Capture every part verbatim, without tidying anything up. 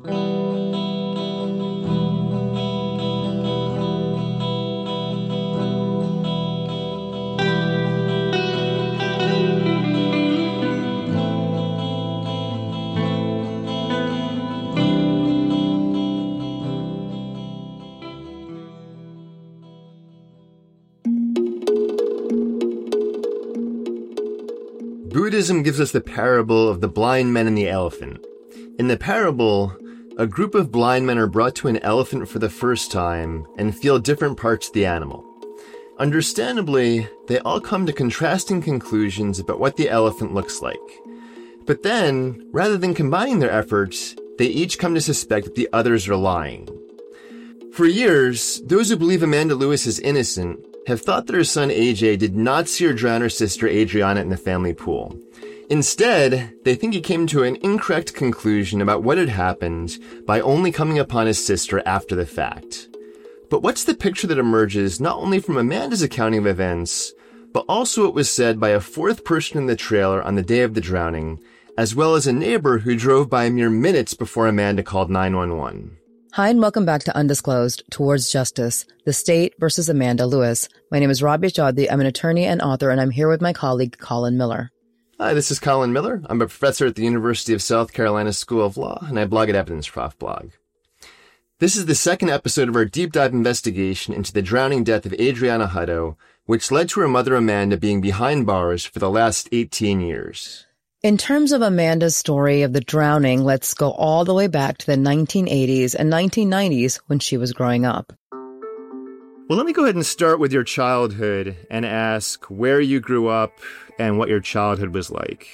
Buddhism gives us the parable of the blind men and the elephant. In the parable, a group of blind men are brought to an elephant for the first time and feel different parts of the animal. Understandably, they all come to contrasting conclusions about what the elephant looks like. But then, rather than combining their efforts, they each come to suspect that the others are lying. For years, those who believe Amanda Lewis is innocent have thought that her son A J did not see or drown her sister Adriana in the family pool. Instead, they think he came to an incorrect conclusion about what had happened by only coming upon his sister after the fact. But what's the picture that emerges not only from Amanda's accounting of events, but also what was said by a fourth person in the trailer on the day of the drowning, as well as a neighbor who drove by mere minutes before Amanda called nine one one? Hi, and welcome back to Undisclosed, Towards Justice, the State versus Amanda Lewis. My name is Rabia Chaudhry. I'm an attorney and author, and I'm here with my colleague, Colin Miller. Hi, this is Colin Miller. I'm a professor at the University of South Carolina School of Law, and I blog at Evidence Prof Blog. This is the second episode of our deep dive investigation into the drowning death of Adriana Hutto, which led to her mother Amanda being behind bars for the last eighteen years. In terms of Amanda's story of the drowning, let's go all the way back to the nineteen eighties and nineteen nineties when she was growing up. Well, let me go ahead and start with your childhood and ask where you grew up and what your childhood was like.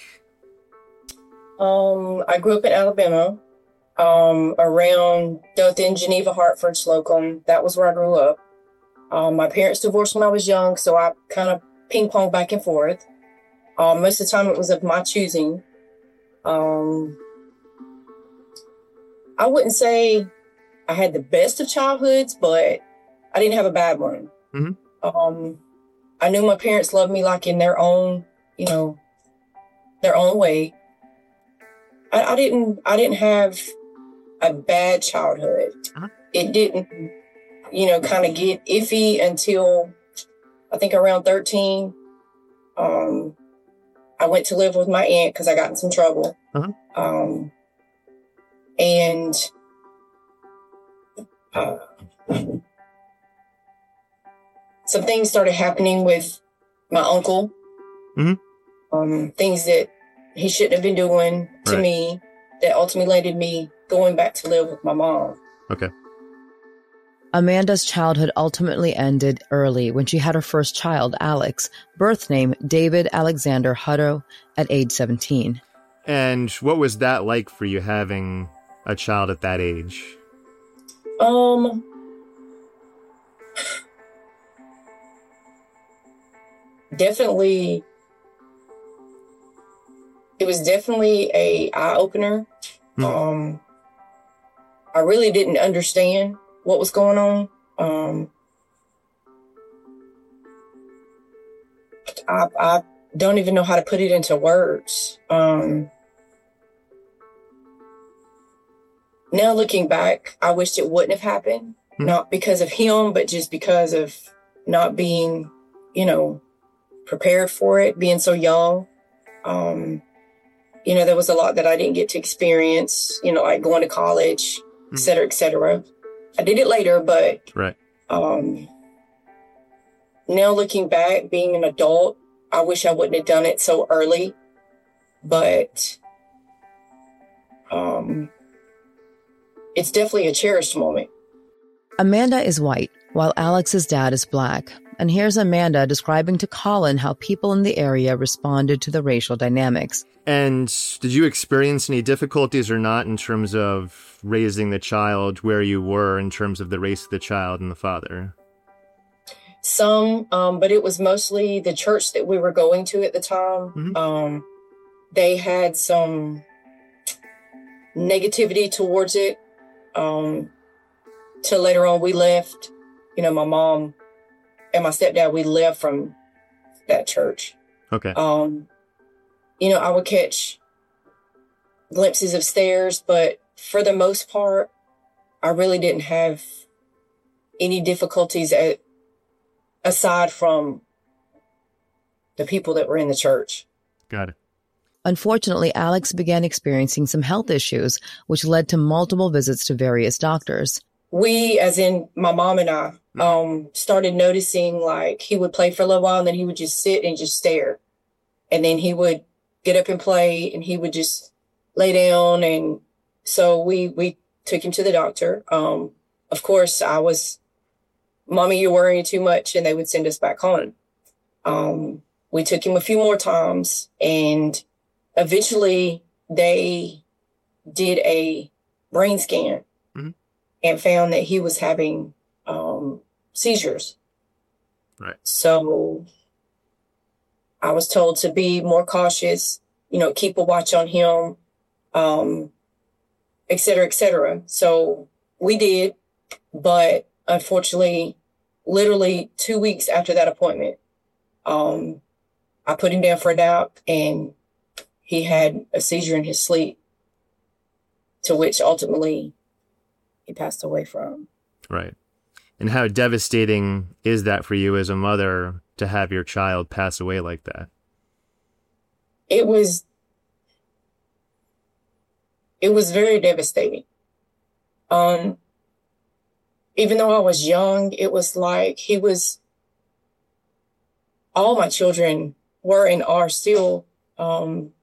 Um, I grew up in Alabama, um, around Dothan, Geneva, Hartford, Slocum. That was where I grew up. Um, my parents divorced when I was young, so I kind of ping-ponged back and forth. Um, most of the time it was of my choosing. Um, I wouldn't say I had the best of childhoods, but I didn't have a bad one. Mm-hmm. Um, I knew my parents loved me like in their own, you know, their own way. I, I didn't, I didn't have a bad childhood. Uh-huh. It didn't, you know, kind of get iffy until I think around thirteen. Um, I went to live with my aunt because I got in some trouble. Uh-huh. Um, and uh, some things started happening with my uncle. Mm-hmm. Um, things that he shouldn't have been doing to right. me that ultimately landed me going back to live with my mom. Okay. Amanda's childhood ultimately ended early when she had her first child, Alex, birth name David Alexander Hutto, at age seventeen. And what was that like for you, having a child at that age? Um, definitely, it was definitely a eye-opener. Hmm. Um, I really didn't understand what was going on. Um, I, I don't even know how to put it into words. Um, now looking back, I wished it wouldn't have happened. Hmm. Not because of him, but just because of not being, you know, prepared for it, being so young. Um, you know, there was a lot that I didn't get to experience, you know, like going to college, hmm. et cetera, et cetera. I did it later, but right. um, now looking back, being an adult, I wish I wouldn't have done it so early. But um, it's definitely a cherished moment. Amanda is white, while Alex's dad is black. And here's Amanda describing to Colin how people in the area responded to the racial dynamics. And did you experience any difficulties or not in terms of raising the child where you were in terms of the race of the child and the father? Some, um, but it was mostly the church that we were going to at the time. Mm-hmm. Um, they had some negativity towards it. Um, till later on we left. You know, my mom and my stepdad, we left from that church. Okay. Um, you know, I would catch glimpses of stairs, but for the most part, I really didn't have any difficulties at, aside from the people that were in the church. Got it. Unfortunately, Alex began experiencing some health issues, which led to multiple visits to various doctors. We, as in my mom and I, um, started noticing like he would play for a little while and then he would just sit and just stare. And then he would get up and play and he would just lay down. And so we, we took him to the doctor. Um, of course, I was, Mommy, you're worrying too much. And they would send us back home. Um, we took him a few more times and eventually they did a brain scan mm-hmm. and found that he was having um, seizures. Right. So I was told to be more cautious, you know, keep a watch on him, um, et cetera, et cetera. So we did, but unfortunately, literally two weeks after that appointment, um, I put him down for a nap and he had a seizure in his sleep, to which ultimately he passed away from. Right. And how devastating is that for you as a mother to have your child pass away like that? It was, it was very devastating. Um, even though I was young, it was like he was, all my children were and are still, um,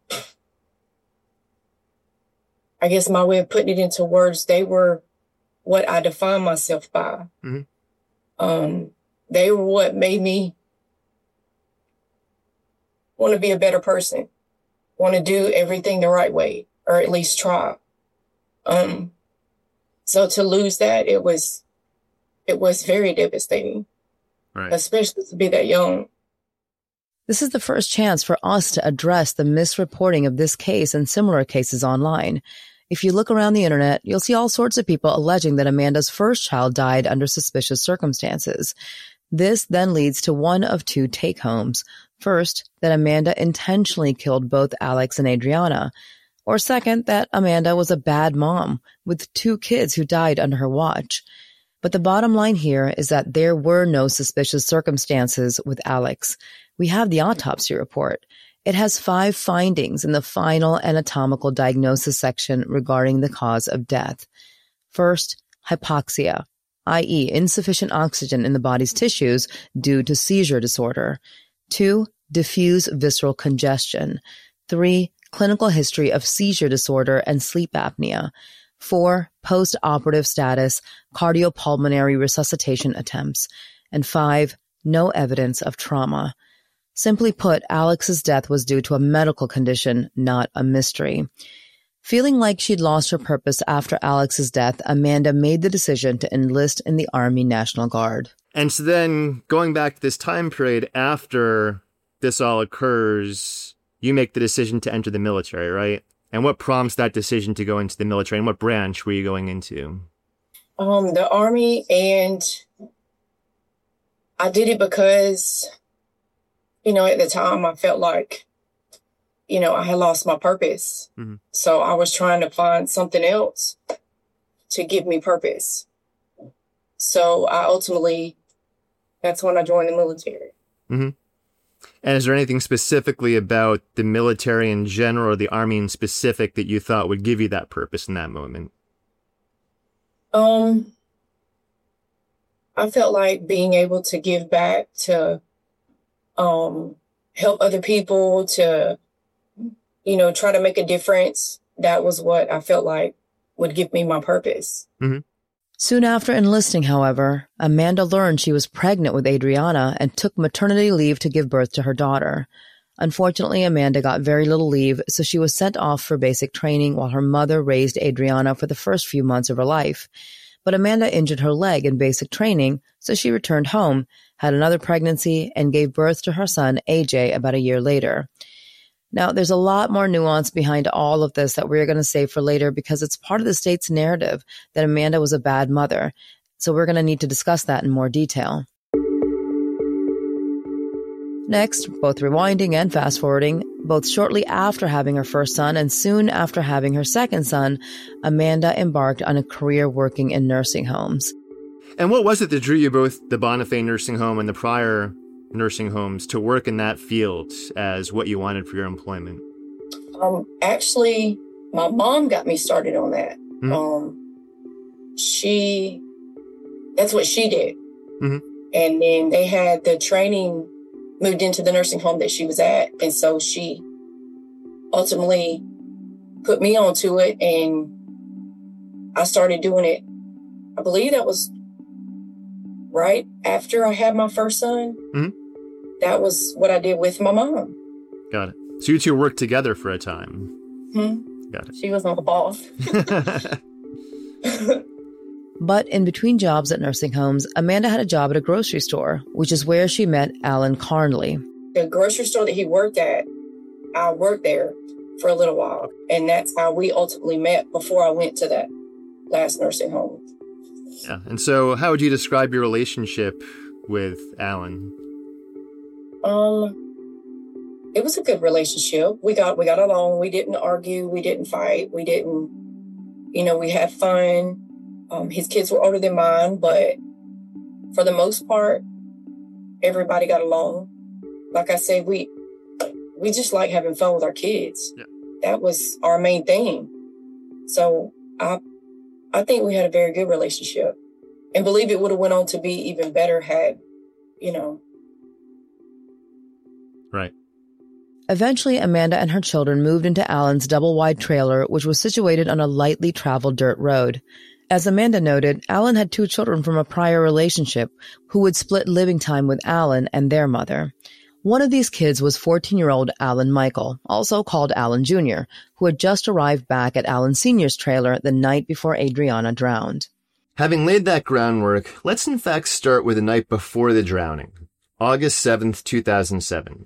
I guess my way of putting it into words, they were what I define myself by. Mm-hmm. Um, they were what made me want to be a better person, want to do everything the right way, or at least try. Um, so to lose that, it was, it was very devastating, right. Especially to be that young. This is the first chance for us to address the misreporting of this case and similar cases online. If you look around the internet, you'll see all sorts of people alleging that Amanda's first child died under suspicious circumstances. This then leads to one of two take-homes. First, that Amanda intentionally killed both Alex and Adriana. Or second, that Amanda was a bad mom with two kids who died under her watch. But the bottom line here is that there were no suspicious circumstances with Alex. We have the autopsy report. It has five findings in the final anatomical diagnosis section regarding the cause of death. First, hypoxia, that is insufficient oxygen in the body's tissues due to seizure disorder. Two, diffuse visceral congestion. Three, clinical history of seizure disorder and sleep apnea. Four, post-operative status, cardiopulmonary resuscitation attempts. And five, no evidence of trauma. Simply put, Alex's death was due to a medical condition, not a mystery. Feeling like she'd lost her purpose after Alex's death, Amanda made the decision to enlist in the Army National Guard. And so then, going back to this time period after this all occurs, you make the decision to enter the military, right? And what prompts that decision to go into the military, and what branch were you going into? Um, the Army, and I did it because, you know, at the time I felt like, you know, I had lost my purpose. Mm-hmm. So I was trying to find something else to give me purpose. So I ultimately, that's when I joined the military. Mm-hmm. And is there anything specifically about the military in general or the Army in specific that you thought would give you that purpose in that moment? Um, I felt like being able to give back, to um, help other people, to, you know, try to make a difference. That was what I felt like would give me my purpose. Mm-hmm. Soon after enlisting, however, Amanda learned she was pregnant with Adriana and took maternity leave to give birth to her daughter. Unfortunately, Amanda got very little leave, so she was sent off for basic training while her mother raised Adriana for the first few months of her life. But Amanda injured her leg in basic training, so she returned home, had another pregnancy, and gave birth to her son, A J, about a year later. Now, there's a lot more nuance behind all of this that we're going to save for later because it's part of the state's narrative that Amanda was a bad mother. So we're going to need to discuss that in more detail. Next, both rewinding and fast-forwarding, both shortly after having her first son and soon after having her second son, Amanda embarked on a career working in nursing homes. And what was it that drew you both the Bonifay nursing home and the prior nursing homes to work in that field as what you wanted for your employment? Um, actually, my mom got me started on that. Mm-hmm. Um, she, that's what she did. Mm-hmm. And then they had the training moved into the nursing home that she was at. And so she ultimately put me onto it, and I started doing it. I believe that was right after I had my first son. Mm-hmm. That was what I did with my mom. Got it. So you two worked together for a time. Mm-hmm. Got it. She was my boss. But in between jobs at nursing homes, Amanda had a job at a grocery store, which is where she met Alan Carnley. The grocery store that he worked at, I worked there for a little while. And that's how we ultimately met before I went to that last nursing home. Yeah. And so how would you describe your relationship with Alan? Um, it was a good relationship. We got, we got along. We didn't argue. We didn't fight. We didn't, you know, we had fun. Um, his kids were older than mine, but for the most part, everybody got along. Like I said, we we just like having fun with our kids. Yeah. That was our main thing. So I I think we had a very good relationship, and believe it would have went on to be even better had, you know. Right. Eventually, Amanda and her children moved into Alan's double-wide trailer, which was situated on a lightly traveled dirt road. As Amanda noted, Alan had two children from a prior relationship who would split living time with Alan and their mother. One of these kids was fourteen-year-old Alan Michael, also called Alan Junior, who had just arrived back at Alan Senior's trailer the night before Adriana drowned. Having laid that groundwork, let's in fact start with the night before the drowning, August seventh, two thousand seven.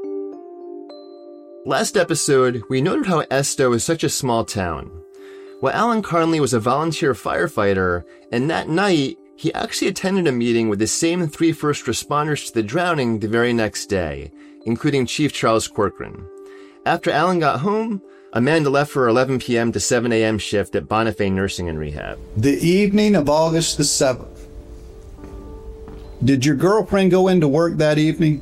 Last episode, we noted how Esto is such a small town. Well, Alan Carnley was a volunteer firefighter, and that night, he actually attended a meeting with the same three first responders to the drowning the very next day, including Chief Charles Corcoran. After Alan got home, Amanda left for her eleven p.m. to seven a.m. shift at Bonifay Nursing and Rehab. The evening of August the seventh. Did your girlfriend go into work that evening?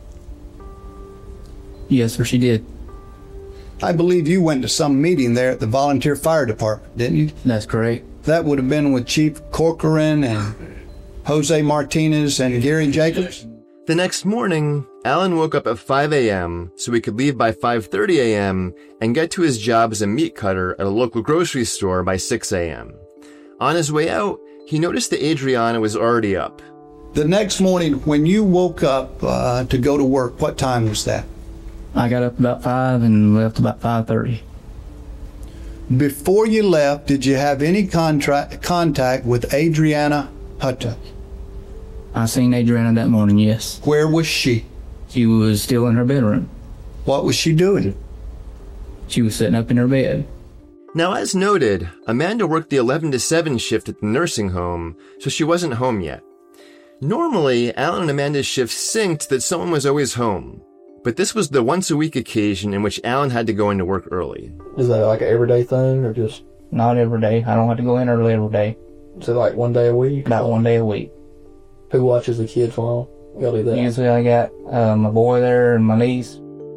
Yes, sir, she did. I believe you went to some meeting there at the volunteer fire department, didn't you? That's correct. That would have been with Chief Corcoran and Jose Martinez and Gary Jacobs? The next morning, Alan woke up at five a.m. so he could leave by five thirty a.m. and get to his job as a meat cutter at a local grocery store by six a.m. On his way out, he noticed that Adriana was already up. The next morning, when you woke up uh, to go to work, what time was that? I got up about five and left about five thirty. Before you left, did you have any contact contact with Adriana Hutta? I seen Adriana that morning, yes. Where was she? She was still in her bedroom. What was she doing? She was sitting up in her bed. Now, as noted, Amanda worked the eleven to seven shift at the nursing home, so she wasn't home yet. Normally, Alan and Amanda's shifts synced that someone was always home. But this was the once-a-week occasion in which Alan had to go into work early. Is that like an everyday thing, or just... Not every day. I don't have to go in early every day. Is it like one day a week? About one day a week. Who watches the kids while you do that? Usually I got uh, my boy there and my niece.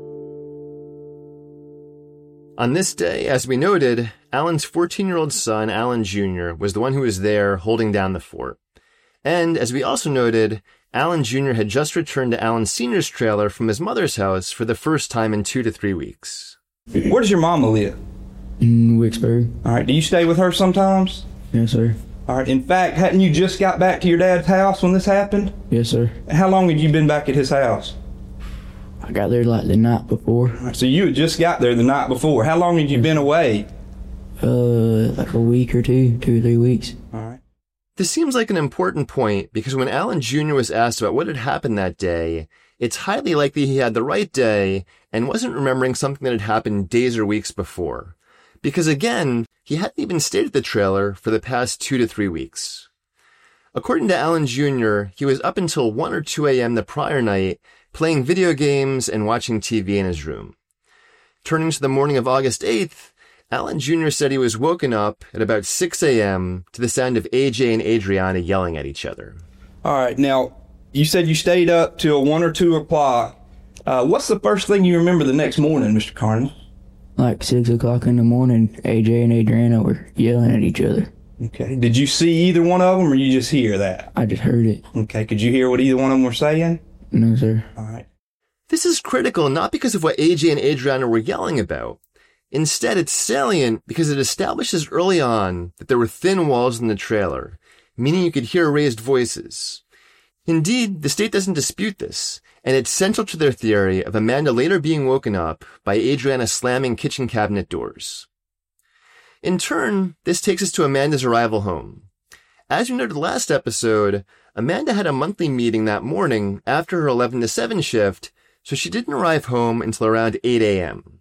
On this day, as we noted, Alan's fourteen-year-old son, Alan Junior, was the one who was there holding down the fort. And, as we also noted, Alan Junior had just returned to Alan Senior's trailer from his mother's house for the first time in two to three weeks. Where does your mama live? In Wicksburg. All right, do you stay with her sometimes? Yes, sir. All right, in fact, hadn't you just got back to your dad's house when this happened? Yes, sir. How long had you been back at his house? I got there like the night before. All right, so you had just got there the night before. How long had you been away? Uh, like a week or two, two or three weeks. All right. This seems like an important point because when Alan Junior was asked about what had happened that day, it's highly likely he had the right day and wasn't remembering something that had happened days or weeks before. Because again, he hadn't even stayed at the trailer for the past two to three weeks. According to Alan Junior, he was up until one or two a.m. the prior night playing video games and watching T V in his room. Turning to the morning of August eighth, Alan Junior said he was woken up at about six a.m. to the sound of A J and Adriana yelling at each other. All right, now, you said you stayed up till one or two o'clock. Uh, what's the first thing you remember the next morning, Mister Carney? Like six o'clock in the morning, A J and Adriana were yelling at each other. Okay, did you see either one of them, or you just hear that? I just heard it. Okay, could you hear what either one of them were saying? No, sir. All right. This is critical not because of what A J and Adriana were yelling about. Instead, it's salient because it establishes early on that there were thin walls in the trailer, meaning you could hear raised voices. Indeed, the state doesn't dispute this, and it's central to their theory of Amanda later being woken up by Adriana slamming kitchen cabinet doors. In turn, this takes us to Amanda's arrival home. As we noted last episode, Amanda had a monthly meeting that morning after her eleven to seven shift, so she didn't arrive home until around eight a.m.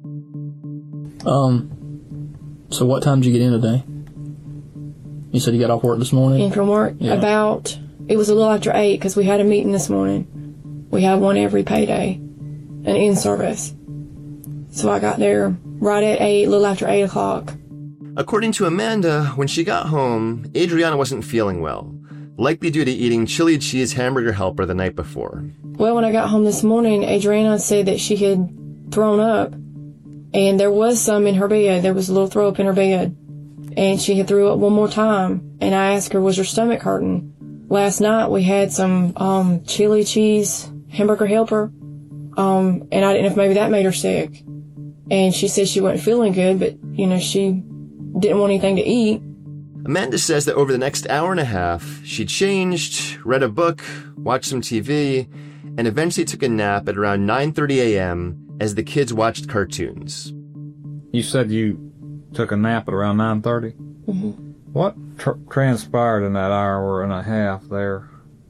Um, so what time did you get in today? You said you got off work this morning? In from work? Yeah. About, it was a little after eight because we had a meeting this morning. We have one every payday, an in-service. So I got there right at eight, a little after eight o'clock. According to Amanda, when she got home, Adriana wasn't feeling well, likely due to eating chili cheese hamburger helper the night before. Well, when I got home this morning, Adriana said that she had thrown up, and there was some in her bed. There was a little throw up in her bed, and she had threw up one more time. And I asked her, was her stomach hurting? Last night we had some um, chili cheese hamburger helper, um, and I didn't know if maybe that made her sick. And she said she wasn't feeling good, but, you know, she didn't want anything to eat. Amanda says that over the next hour and a half, she changed, read a book, watched some T V, and eventually took a nap at around nine thirty a.m. as the kids watched cartoons. You said you took a nap at around nine thirty? Mm-hmm. What tr- transpired in that hour and a half there?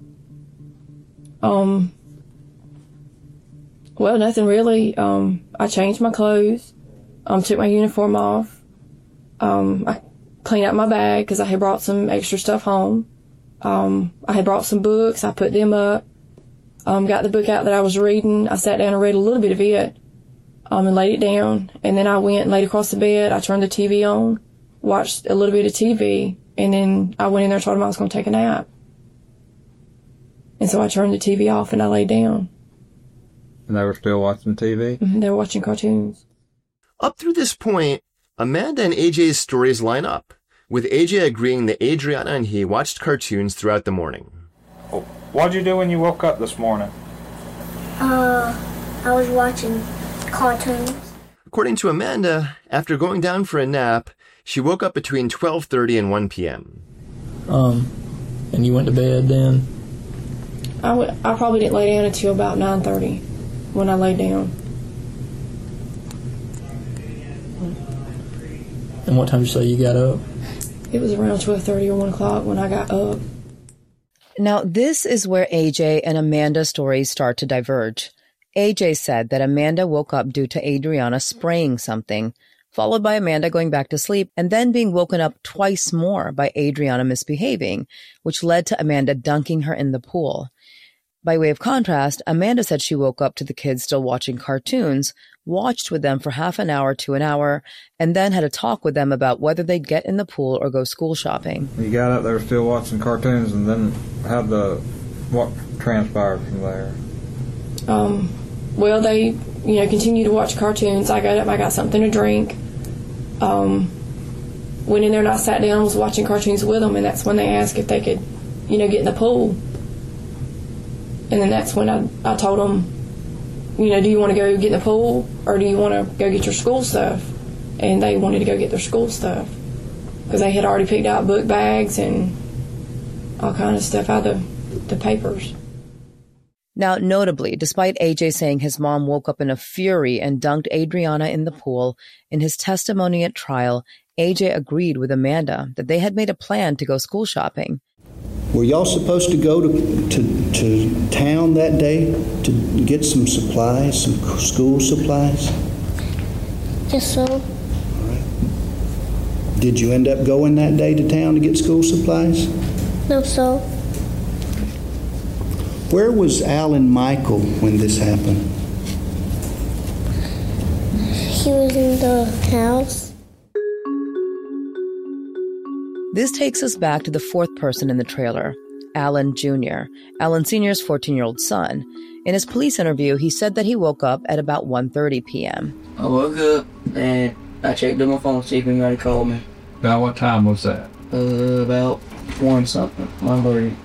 Um, well, nothing really. Um, I changed my clothes, um, took my uniform off. Um, I cleaned out my bag because I had brought some extra stuff home. Um, I had brought some books. I put them up. Um, got the book out that I was reading. I sat down and read a little bit of it, um, and laid it down. And then I went and laid across the bed. I turned the T V on, watched a little bit of T V, and then I went in there and told them I was going to take a nap. And so I turned the T V off and I laid down. And they were still watching T V? Mm-hmm, they were watching cartoons. Up through this point, Amanda and A J's stories line up, with A J agreeing that Adriana and he watched cartoons throughout the morning. What'd you do when you woke up this morning? Uh, I was watching cartoons. According to Amanda, after going down for a nap, she woke up between twelve thirty and one p.m. Um, and you went to bed then? I, w- I probably didn't lay down until about nine thirty when I laid down. And what time did you say you got up? It was around twelve thirty or one o'clock when I got up. Now, this is where A J and Amanda's stories start to diverge. A J said that Amanda woke up due to Adriana spraying something, followed by Amanda going back to sleep, and then being woken up twice more by Adriana misbehaving, which led to Amanda dunking her in the pool. By way of contrast, Amanda said she woke up to the kids still watching cartoons, watched with them for half an hour to an hour, and then had a talk with them about whether they'd get in the pool or go school shopping. You got up there still watching cartoons, and then how the what transpired from there? Um, well, they, you know, continued to watch cartoons. I got up, I got something to drink. Um, went in there and I sat down and was watching cartoons with them, and that's when they asked if they could, you know, get in the pool. And then that's when I, I told them, you know, do you want to go get in the pool or do you want to go get your school stuff? And they wanted to go get their school stuff because they had already picked out book bags and all kind of stuff out of the, the papers. Now, notably, despite A J saying his mom woke up in a fury and dunked Adriana in the pool, in his testimony at trial, A J agreed with Amanda that they had made a plan to go school shopping. Were y'all supposed to go to, to, to town that day to get some supplies, some school supplies? Yes, so. All right. Did you end up going that day to town to get school supplies? No, so. Where was Alan Michael when this happened? He was in the house. This takes us back to the fourth person in the trailer, Alan Junior, Alan Senior's fourteen-year-old son. In his police interview, he said that he woke up at about one thirty p.m. I woke up and I checked on my phone to see if anybody called me. About what time was that? Uh, about one something, one thirty.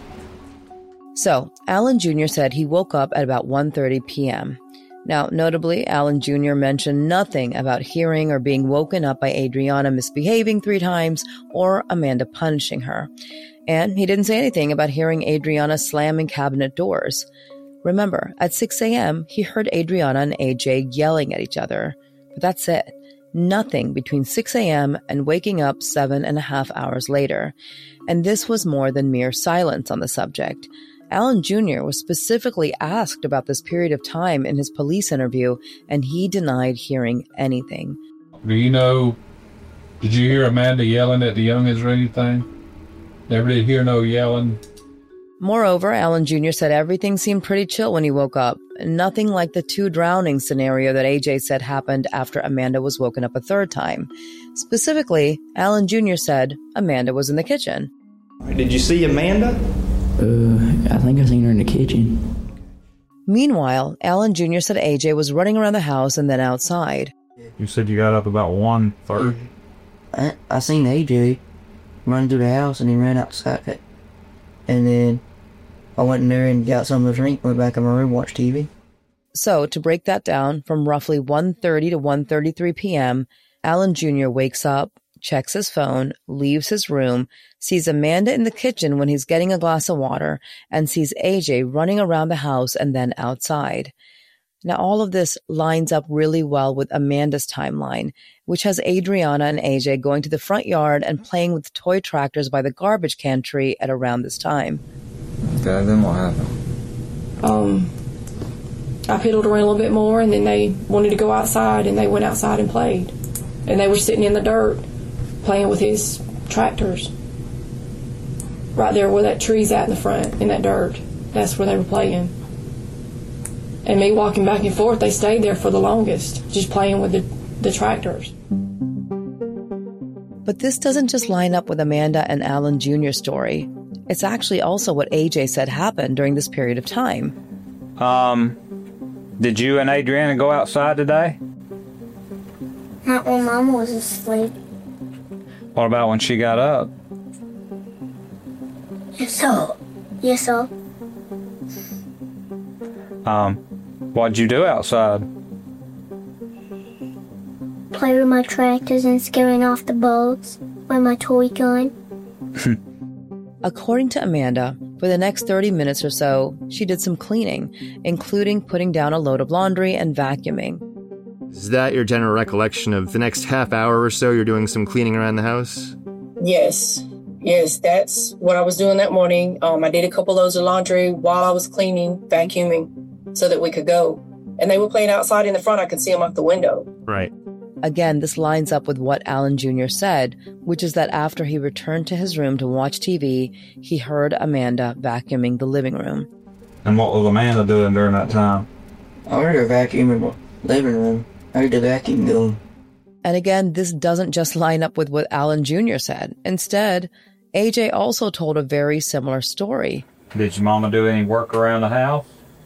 So, Alan Junior said he woke up at about one thirty p.m. Now, notably, Alan Junior mentioned nothing about hearing or being woken up by Adriana misbehaving three times or Amanda punishing her. And he didn't say anything about hearing Adriana slamming cabinet doors. Remember, at six a.m., he heard Adriana and A J yelling at each other. But that's it. Nothing between six a.m. and waking up seven and a half hours later. And this was more than mere silence on the subject. Alan Junior was specifically asked about this period of time in his police interview, and he denied hearing anything. Do you know, did you hear Amanda yelling at the youngins or anything? Never did hear no yelling. Moreover, Alan Junior said everything seemed pretty chill when he woke up. Nothing like the two drowning scenario that A J said happened after Amanda was woken up a third time. Specifically, Alan Junior said Amanda was in the kitchen. Did you see Amanda? Uh, I think I seen her in the kitchen. Meanwhile, Alan Junior said A J was running around the house and then outside. You said you got up about one thirty. I, I seen A J run through the house and he ran outside. And then I went in there and got some of the drink, went back in my room, watched T V. So, to break that down, from roughly one thirty to one thirty-three p.m., Alan Junior wakes up, checks his phone, leaves his room, sees Amanda in the kitchen when he's getting a glass of water, and sees A J running around the house and then outside. Now, all of this lines up really well with Amanda's timeline, which has Adriana and A J going to the front yard and playing with toy tractors by the garbage can tree at around this time. Okay, then what happened? Um, I piddled around a little bit more, and then they wanted to go outside, and they went outside and played. And they were sitting in the dirt playing with his tractors. Right there where that tree's at in the front, in that dirt. That's where they were playing. And me walking back and forth, they stayed there for the longest, just playing with the, the tractors. But this doesn't just line up with Amanda and Alan Junior's story. It's actually also what A J said happened during this period of time. Um, did you and Adriana go outside today? Not when Mama was asleep. What about when she got up? Yes, so. Yes, so. Um, what'd you do outside? Play with my tractors and scaring off the bugs with my toy gun. According to Amanda, for the next thirty minutes or so, she did some cleaning, including putting down a load of laundry and vacuuming. Is that your general recollection of the next half hour or so you're doing some cleaning around the house? Yes. Yes, that's what I was doing that morning. Um, I did a couple loads of laundry while I was cleaning, vacuuming, so that we could go. And they were playing outside in the front. I could see them out the window. Right. Again, this lines up with what Alan Junior said, which is that after he returned to his room to watch T V, he heard Amanda vacuuming the living room. And what was Amanda doing during that time? I heard her vacuuming the living room. I heard the vacuum going. And again, this doesn't just line up with what Alan Junior said. Instead, A J also told a very similar story. Did your mama do any work around the house?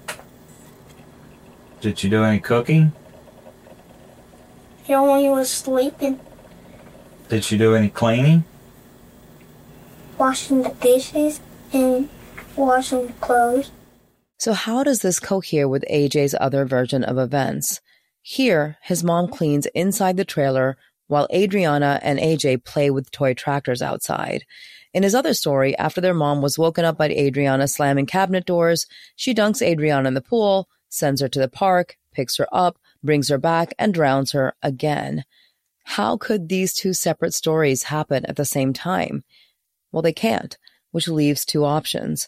Did you do any cooking? You know, when he was sleeping. Did she do any cleaning? Washing the dishes and washing the clothes. So how does this cohere with A J's other version of events? Here, his mom cleans inside the trailer while Adriana and A J play with toy tractors outside. In his other story, after their mom was woken up by Adriana slamming cabinet doors, she dunks Adriana in the pool, sends her to the park, picks her up, brings her back, and drowns her again. How could these two separate stories happen at the same time? Well, they can't, which leaves two options.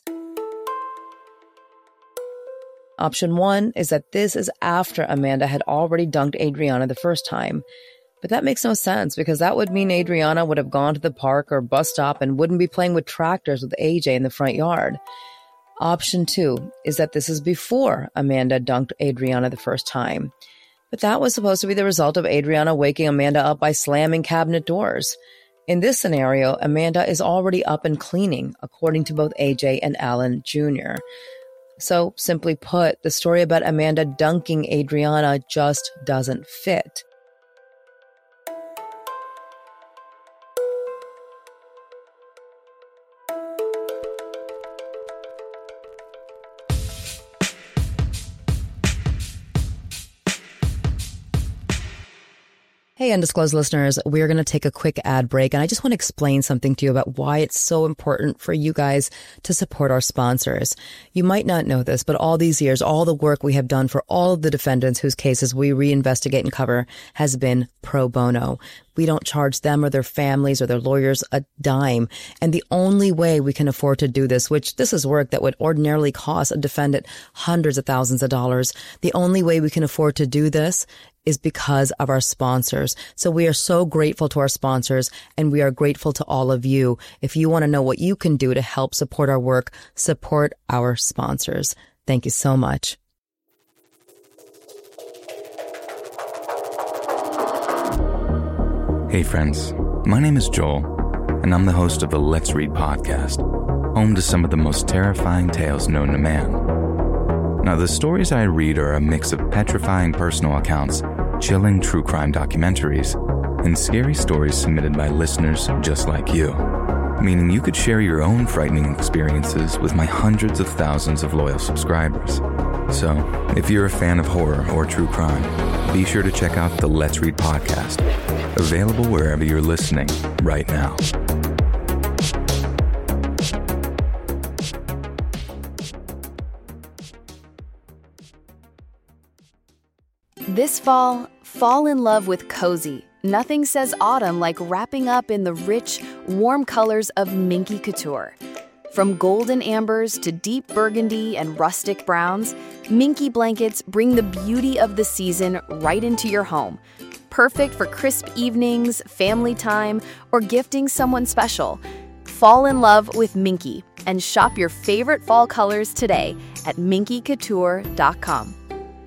Option one is that this is after Amanda had already dunked Adriana the first time. But that makes no sense because that would mean Adriana would have gone to the park or bus stop and wouldn't be playing with tractors with A J in the front yard. Option two is that this is before Amanda dunked Adriana the first time. But that was supposed to be the result of Adriana waking Amanda up by slamming cabinet doors. In this scenario, Amanda is already up and cleaning, according to both A J and Alan Junior So, simply put, the story about Amanda dunking Adriana just doesn't fit. Hey, Undisclosed listeners, we're going to take a quick ad break, and I just want to explain something to you about why it's so important for you guys to support our sponsors. You might not know this, but all these years, all the work we have done for all of the defendants whose cases we reinvestigate and cover has been pro bono. We don't charge them or their families or their lawyers a dime. And the only way we can afford to do this, which this is work that would ordinarily cost a defendant hundreds of thousands of dollars, the only way we can afford to do this is because of our sponsors. So we are so grateful to our sponsors, and we are grateful to all of you. If you want to know what you can do to help support our work, support our sponsors. Thank you so much. Hey friends, my name is Joel, and I'm the host of the Let's Read podcast, home to some of the most terrifying tales known to man. Now, the stories I read are a mix of petrifying personal accounts, chilling true crime documentaries, and scary stories submitted by listeners just like you, meaning you could share your own frightening experiences with my hundreds of thousands of loyal subscribers. So, if you're a fan of horror or true crime, be sure to check out the Let's Read podcast, available wherever you're listening right now. This fall, fall in love with cozy. Nothing says autumn like wrapping up in the rich, warm colors of Minky Couture. From golden ambers to deep burgundy and rustic browns, Minky blankets bring the beauty of the season right into your home. Perfect for crisp evenings, family time, or gifting someone special. Fall in love with Minky and shop your favorite fall colors today at minky couture dot com.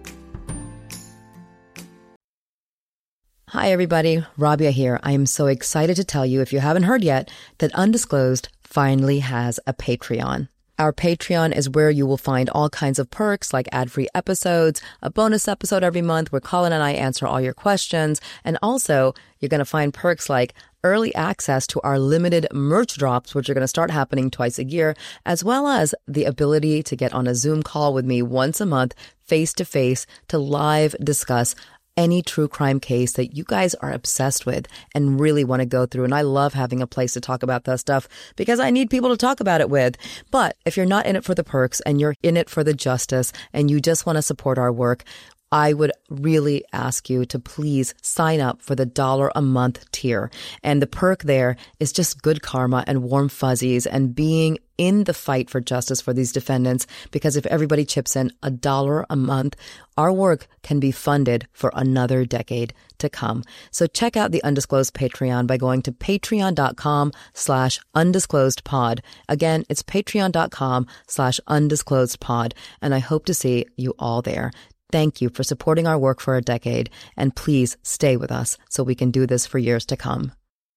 Hi, everybody. Rabia here. I am so excited to tell you, if you haven't heard yet, that Undisclosed finally has a Patreon. Our Patreon is where you will find all kinds of perks like ad-free episodes, a bonus episode every month where Colin and I answer all your questions, and also you're going to find perks like early access to our limited merch drops, which are going to start happening twice a year, as well as the ability to get on a Zoom call with me once a month, face-to-face, to live discuss any true crime case that you guys are obsessed with and really want to go through. And I love having a place to talk about that stuff because I need people to talk about it with. But if you're not in it for the perks and you're in it for the justice and you just want to support our work, I would really ask you to please sign up for the dollar a month tier. And the perk there is just good karma and warm fuzzies and being in the fight for justice for these defendants. Because if everybody chips in a dollar a month, our work can be funded for another decade to come. So check out the Undisclosed Patreon by going to patreon.com slash undisclosed pod. Again, it's patreon.com slash undisclosed pod. And I hope to see you all there. Thank you for supporting our work for a decade, and please stay with us so we can do this for years to come.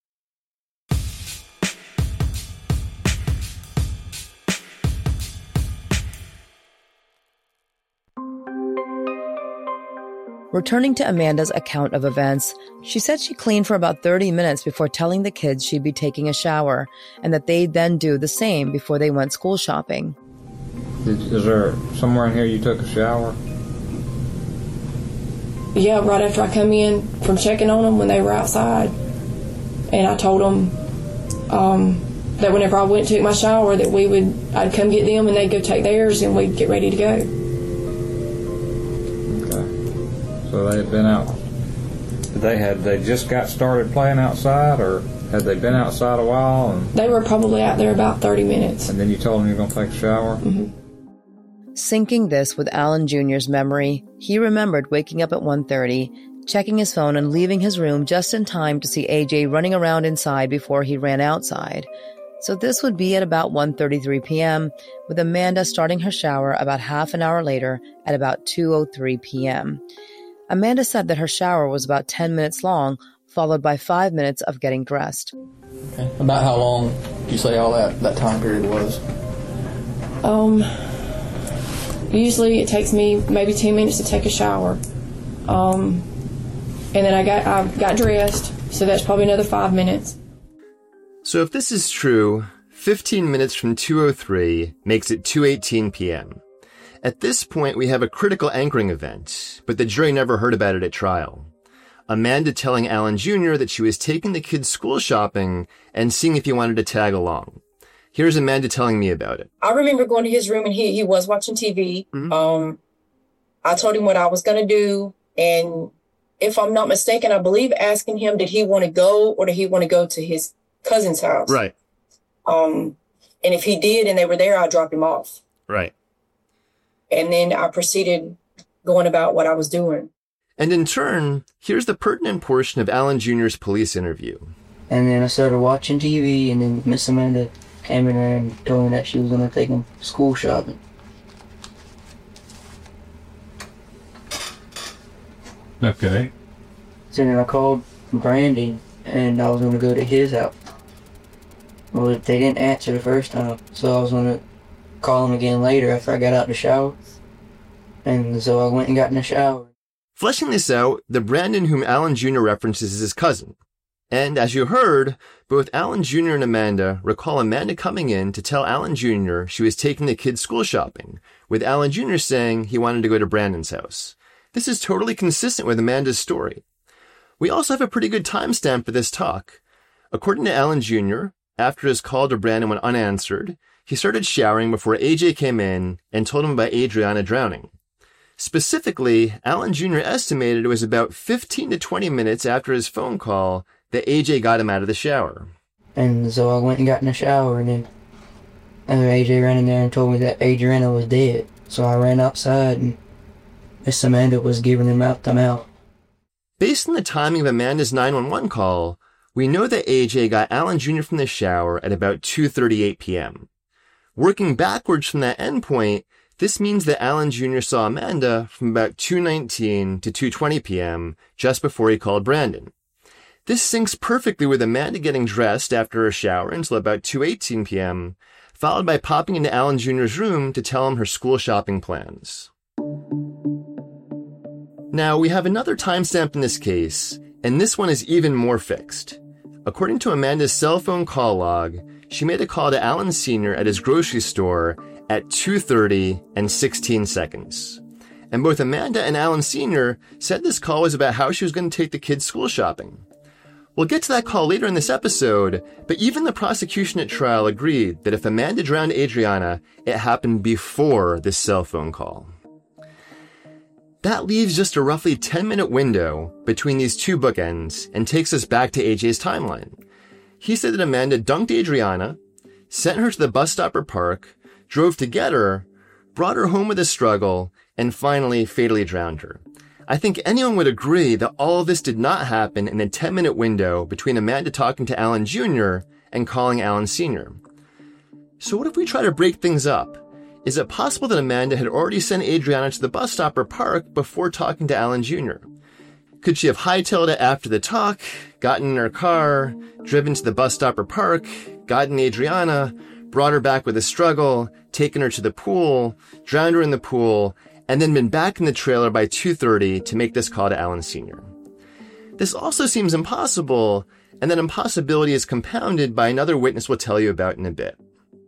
Returning to Amanda's account of events, she said she cleaned for about thirty minutes before telling the kids she'd be taking a shower, and that they'd then do the same before they went school shopping. Is, is there somewhere in here you took a shower? Yeah, right after I come in from checking on them when they were outside. And I told them um, that whenever I went and took my shower that we would, I'd come get them and they'd go take theirs and we'd get ready to go. Okay. So they had been out, they had, they just got started playing outside, or had they been outside a while? And they were probably out there about thirty minutes. And then you told them you were going to take a shower? Mm-hmm. Syncing this with Alan Junior's memory, he remembered waking up at one thirty, checking his phone and leaving his room just in time to see A J running around inside before he ran outside. So this would be at about one thirty-three p.m., with Amanda starting her shower about half an hour later at about two oh three p.m. Amanda said that her shower was about ten minutes long, followed by five minutes of getting dressed. Okay. About how long do you say all that, that time period was? Um, usually it takes me maybe ten minutes to take a shower. Um, and then I got I got dressed, so that's probably another five minutes. So if this is true, fifteen minutes from two oh three makes it two eighteen p.m. At this point, we have a critical anchoring event, but the jury never heard about it at trial. Amanda telling Alan Junior that she was taking the kids school shopping and seeing if he wanted to tag along. Here's Amanda telling me about it. I remember going to his room and he, he was watching T V. Mm-hmm. Um, I told him what I was going to do. And if I'm not mistaken, I believe asking him, did he want to go or did he want to go to his cousin's house? Right. Um, and if he did and they were there, I'd drop him off. Right. And then I proceeded going about what I was doing. And in turn, here's the pertinent portion of Alan Junior's police interview. And then I started watching T V, and then Miss Amanda came in there and told me that she was going to take him school shopping. Okay. So then I called Brandon, and I was going to go to his house. Well, they didn't answer the first time, so I was going to call him again later after I got out the shower. And so I went and got in the shower. Fleshing this out, the Brandon whom Alan Junior references is his cousin. And as you heard, both Alan Junior and Amanda recall Amanda coming in to tell Alan Junior she was taking the kids school shopping, with Alan Junior saying he wanted to go to Brandon's house. This is totally consistent with Amanda's story. We also have a pretty good timestamp for this talk. According to Alan Junior, after his call to Brandon went unanswered, he started showering before A J came in and told him about Adriana drowning. Specifically, Alan Junior estimated it was about fifteen to twenty minutes after his phone call that A J got him out of the shower. And so I went and got in the shower, and then and A J ran in there and told me that Adriana was dead. So I ran outside, and Miss Amanda was giving him out the mouth. Based on the timing of Amanda's nine one one call, we know that A J got Alan Junior from the shower at about two thirty-eight p.m. Working backwards from that endpoint, this means that Alan Junior saw Amanda from about two nineteen to two twenty p.m., just before he called Brandon. This syncs perfectly with Amanda getting dressed after her shower until about two eighteen p.m., followed by popping into Alan Junior's room to tell him her school shopping plans. Now, we have another timestamp in this case, and this one is even more fixed. According to Amanda's cell phone call log, she made a call to Alan Senior at his grocery store at two thirty and sixteen seconds. And both Amanda and Alan Senior said this call was about how she was going to take the kids school shopping. We'll get to that call later in this episode, but even the prosecution at trial agreed that if Amanda drowned Adriana, it happened before this cell phone call. That leaves just a roughly ten-minute window between these two bookends and takes us back to A J's timeline. He said that Amanda dunked Adriana, sent her to the bus stop or park, drove to get her, brought her home with a struggle, and finally fatally drowned her. I think anyone would agree that all of this did not happen in a ten-minute window between Amanda talking to Alan Junior and calling Alan Senior So what if we try to break things up? Is it possible that Amanda had already sent Adriana to the bus stop or park before talking to Alan Junior? Could she have hightailed it after the talk, gotten in her car, driven to the bus stop or park, gotten Adriana, brought her back with a struggle, taken her to the pool, drowned her in the pool, and then been back in the trailer by two thirty to make this call to Alan Senior? This also seems impossible, and that impossibility is compounded by another witness we'll tell you about in a bit.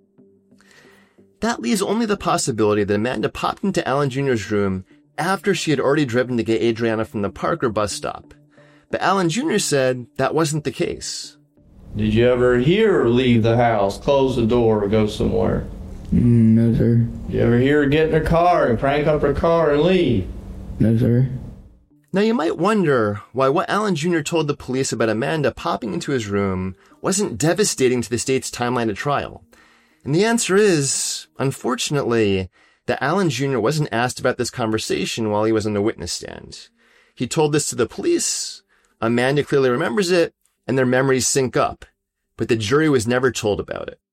That leaves only the possibility that Amanda popped into Alan Junior's room after she had already driven to get Adriana from the park or bus stop. But Alan Junior said that wasn't the case. Did you ever hear her leave the house, close the door, or go somewhere? No, sir. Did you ever hear her get in her car and crank up her car and leave? No, sir. Now you might wonder why what Alan Junior told the police about Amanda popping into his room wasn't devastating to the state's timeline of trial. And the answer is, unfortunately, that Alan Junior wasn't asked about this conversation while he was on the witness stand. He told this to the police, Amanda clearly remembers it, and their memories sync up. but the jury was never told about it.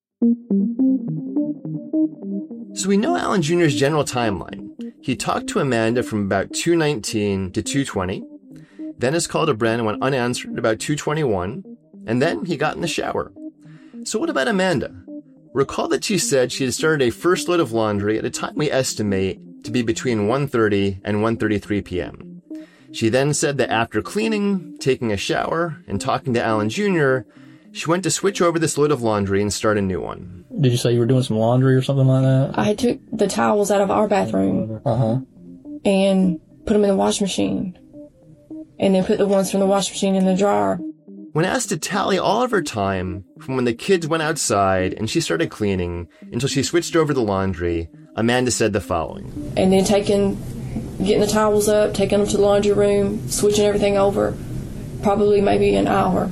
So we know Alan Junior's general timeline. He talked to Amanda from about two nineteen to two twenty, then his call to Bren went unanswered at about two twenty-one, and then he got in the shower. So what about Amanda? Recall that she said she had started a first load of laundry at a time we estimate to be between one thirty and one thirty-three p.m. She then said that after cleaning, taking a shower, and talking to Alan Junior, she went to switch over this load of laundry and start a new one. Did you say you were doing some laundry or something like that? I took the towels out of our bathroom uh-huh. and put them in the washing machine, and then put the ones from the washing machine in the dryer. When asked to tally all of her time from when the kids went outside and she started cleaning until she switched over the laundry, Amanda said the following. And then taking, getting the towels up, taking them to the laundry room, switching everything over, probably maybe an hour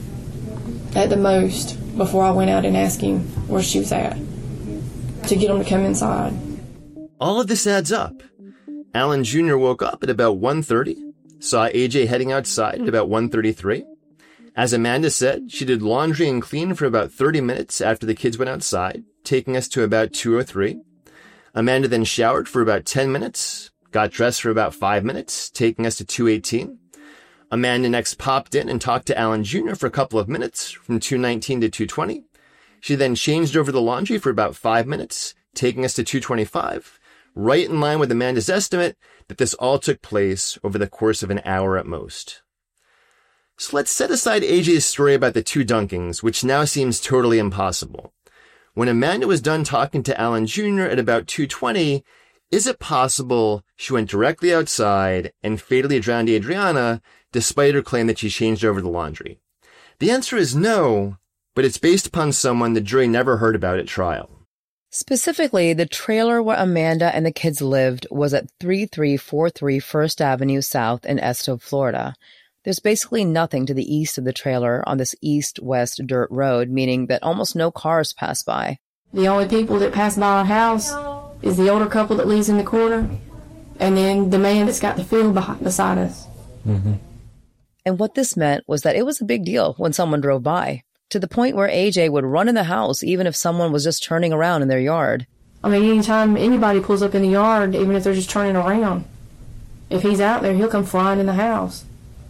at the most before I went out and asked him where she was at to get them to come inside. All of this adds up. Alan Junior woke up at about one thirty, saw A J heading outside at about one thirty-three. As Amanda said, she did laundry and clean for about thirty minutes after the kids went outside, taking us to about two oh three. Amanda then showered for about ten minutes, got dressed for about five minutes, taking us to two eighteen. Amanda next popped in and talked to Alan Junior for a couple of minutes, from two nineteen to two twenty. She then changed over the laundry for about five minutes, taking us to two twenty-five, right in line with Amanda's estimate that this all took place over the course of an hour at most. So let's set aside A J's story about the two dunkings, which now seems totally impossible. When Amanda was done talking to Alan Junior at about two twenty, is it possible she went directly outside and fatally drowned Adriana, despite her claim that she changed over the laundry? The answer is no, but it's based upon someone the jury never heard about at trial. Specifically, the trailer where Amanda and the kids lived was at thirty-three forty-three First Avenue South in Esto, Florida. There's basically nothing to the east of the trailer on this east-west dirt road, meaning that almost no cars pass by. The only people that pass by our house is the older couple that lives in the corner, and then the man that's got the field behind, beside us. Mm-hmm. And what this meant was that it was a big deal when someone drove by, to the point where A J would run in the house even if someone was just turning around in their yard. I mean, anytime anybody pulls up in the yard, even if they're just turning around, if he's out there, he'll come flying in the house.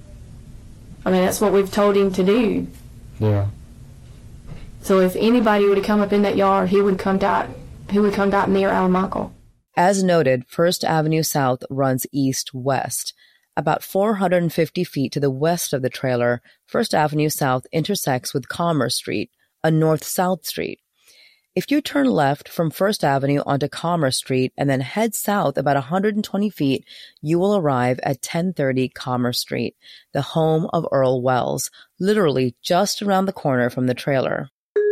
I mean, that's what we've told him to do. Yeah. So if anybody would have come up in that yard, he would come dot, he would come dot near Alan Michael. As noted, First Avenue South runs east-west. About four hundred fifty feet to the west of the trailer, First Avenue South intersects with Commerce Street, a north-south street. If you turn left from First Avenue onto Commerce Street and then head south about one hundred twenty feet, you will arrive at ten thirty Commerce Street, the home of Earl Wells, literally just around the corner from the trailer.